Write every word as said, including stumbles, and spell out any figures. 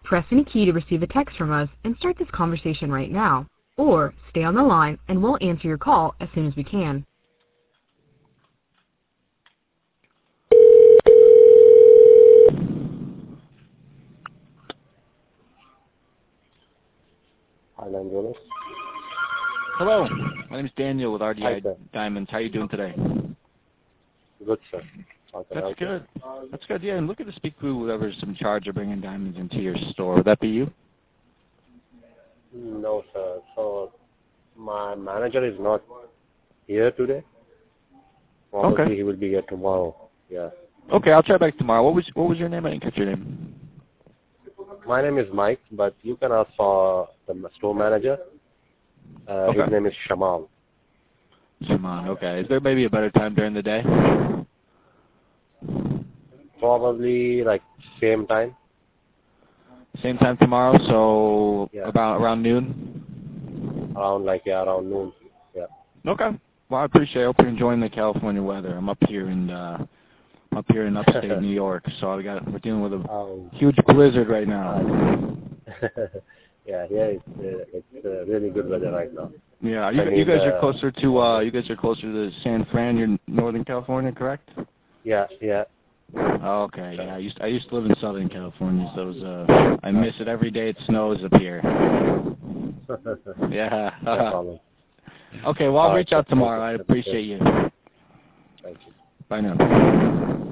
Press any key to receive a text from us and start this conversation right now. Or stay on the line and we'll answer your call as soon as we can. Highline Jewelers. Hello, my name is Daniel with R D I Hi, sir. Diamonds. How are you doing today? Good, sir. How can I That's help you? good. That's good. Yeah, I'm looking to speak with whoever's in charge of bringing diamonds into your store. Would that be you? No, sir. So my manager is not here today. Probably Okay. he will be here tomorrow. Yeah. Okay, I'll try back tomorrow. What was what was your name? I didn't catch your name. My name is Mike, but you can ask for the store manager. Uh, Okay. His name is Shamal. Shaman. Okay. Is there maybe a better time during the day? Probably like same time. Same time tomorrow, so Yeah. about around noon. Around like yeah, around noon. Yeah. Okay. Well, I appreciate it. I hope you're enjoying the California weather. I'm up here in uh, up here in upstate New York, so we got we're dealing with a Um, huge blizzard right now. yeah, here it's uh, it's uh, really good weather right now. Yeah, you, I you mean, guys are uh, closer to uh, you guys are closer to San Fran. You're in Northern California, correct? Yeah, yeah. Oh, okay, yeah. I used I used to live in Southern California, so it was, uh, I miss it every day. It snows up here. Yeah. No problem. Okay, well I'll All reach right, out sir. Thank tomorrow. you. I appreciate you. Thank you. Bye now.